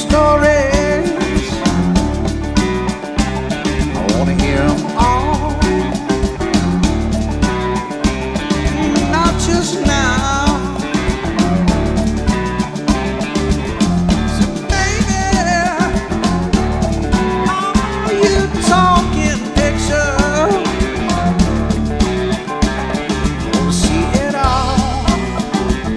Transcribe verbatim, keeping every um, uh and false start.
stories. I wanna hear them all, not just now. So baby, all you talk